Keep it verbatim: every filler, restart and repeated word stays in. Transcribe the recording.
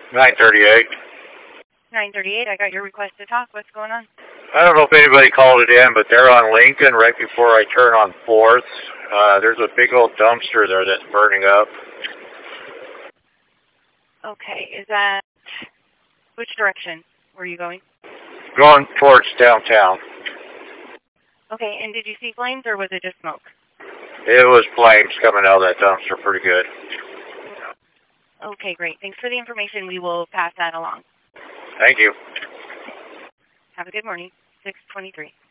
nine thirty-eight. nine thirty-eight, I got your request to talk. What's going on? I don't know if anybody called it in, but they're on Lincoln right before I turn on fourth. Uh, there's a big old dumpster there that's burning up. Okay, is that... Which direction were you going? Going towards downtown. Okay, and did you see flames or was it just smoke? It was flames coming out of that dumpster pretty good. Okay, great. Thanks for the information. We will pass that along. Thank you. Have a good morning. six twenty-three.